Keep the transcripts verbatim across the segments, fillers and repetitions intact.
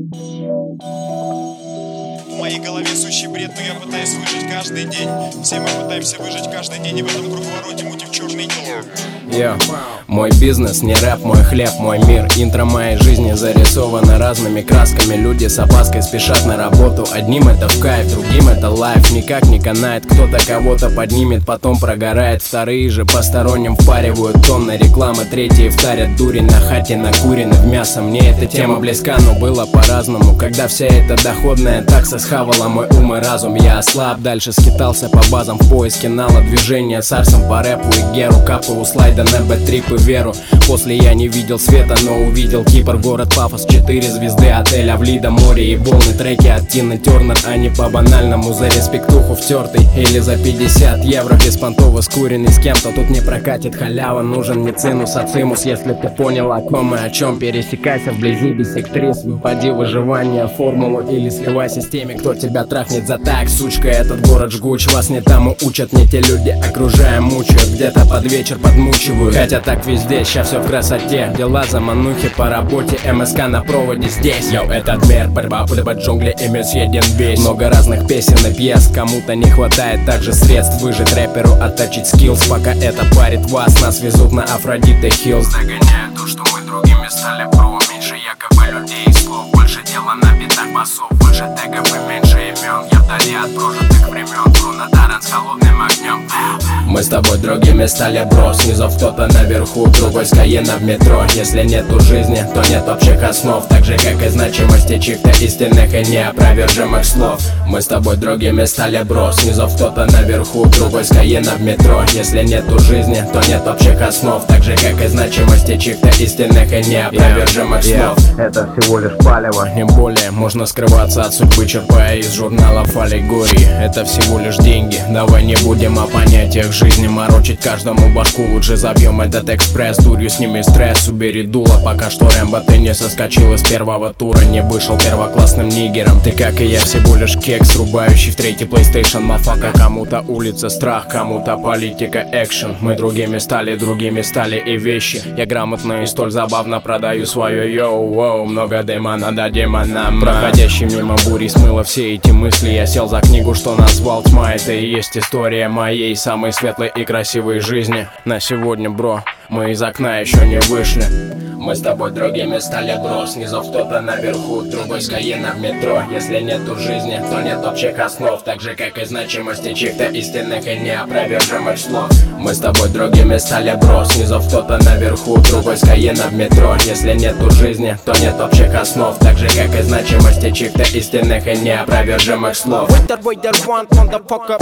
В моей голове сущий бред, но я пытаюсь выжить каждый день. Все мы пытаемся выжить каждый день, и в этом круговороте мутим черный день. Йо, мой бизнес не рэп, мой хлеб, мой мир. Интро моей жизни зарисовано разными красками. Люди с опаской спешат на работу. Одним это в кайф, другим это лайф. Никак не канает, кто-то кого-то поднимет, потом прогорает. Вторые же посторонним впаривают тонны рекламы. Третьи втарят дури на хате, накурены в мясо. Мне эта тема близка, но было по-разному. Когда вся эта доходная такса схавала мой ум и разум, я ослаб, дальше скитался по базам в поиске нала движения с арсом по рэпу и геру. Капы у слайда на бэт-трип и веру. После я не видел света, но увидел Кипр, город пафос, четыре звезды, отель Авлида, море и волны. Треки от Тины Тернер, а не по-банальному. За респектуху втертый или за пятьдесят евро беспонтово скуренный с кем-то. Тут не прокатит халява, нужен не цинус, а цимус. Если ты понял о ком и о чем, пересекайся вблизи бисектрис. Вводи выживание, формулу или сливайся с теми, кто тебя трахнет за так. Сучка, этот город жгуч, вас не тому учат, не те люди окружая мучают. Где-то под вечер подмучивают, хотя так везде, щас все в красоте. Дела за манухи по работе, МСК на проводе здесь. Йоу, этот мир, борьба в джунгле, ими съеден весь. Много разных песен и пьес, кому-то не хватает также средств выжить рэперу, отточить скиллс. Пока это парит вас, нас везут на Афродиты Хиллз. Загоняю то, что мы другими стали про. Меньше якобы людей и слов, больше дела на битах басов. Больше тегов и меньше имен, я вдали от прожитых времен. Бруно Даррен с холодным огнем. Мы с тобой другими стали, бро. Снизу кто-то наверху, другой с Каена в метро. Если нету жизни, то нет общих основ. Так же, как и значимости чьих-то истинных и неопровержимых слов. Мы с тобой другими стали, бро. Снизу кто-то наверху, другой с Каена в метро. Если нету жизни, то нет общих основ. Так же, как и значимости чьих-то истинных и неопровержимых yeah, слов. yeah. Это всего лишь палево. Не более можно скрываться от судьбы, черпая из журналов аллегории. Это всего лишь деньги, давай не будем о понятиях жизни морочить каждому башку. Лучше забьем этот экспресс, дурью сними стресс, убери дуло. Пока что Рэмбо, ты не соскочил из первого тура, не вышел первоклассным нигером. Ты как и я всего лишь кекс, рубающий в третий PlayStation, мафака. Кому-то улица страх, кому-то политика экшен. Мы другими стали, другими стали и вещи. Я грамотно и столь забавно продаю свое йоу-воу. Много дыма надо демонам. Проходящий мимо бури смыло все эти мысли. Я сел за книгу, что назвал тьма. Это и есть история моей самой светлой и красивой жизни. На сегодня, бро, мы из окна еще не вышли. Мы с тобой другими стали, бро. Снизу кто-то наверху, другой с Каена в метро. Если нету жизни, то нет общих основ. Так же, как и значимости чьих-то истинных и неопровержимых слов. Мы с тобой другими стали, бро. Снизу кто-то наверху, другой с Каена в метро. Если нету жизни, то нет общих основ. Так же, как и значимости чьих-то истинных и неопровержимых слов. Waiter, waiter, one motherfucker.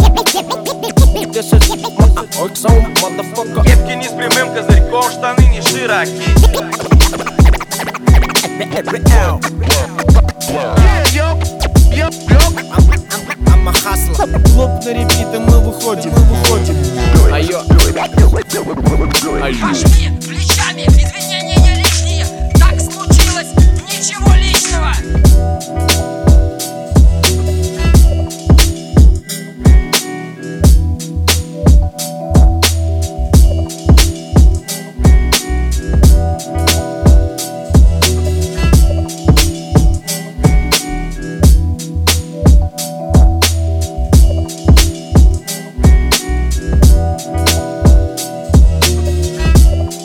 This is my zone, motherfucker. Кепки не с прямым козырьком, штаны не широки. I'm a hustler. Клуб на репит, и мы выходим, мы выходим. Айо, Пошли плечами, извинения не лишние. Так случилось, ничего личного.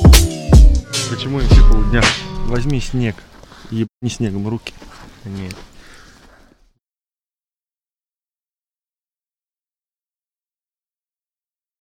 Почему им все полдня? Возьми снег, ебни снегом руки. нет.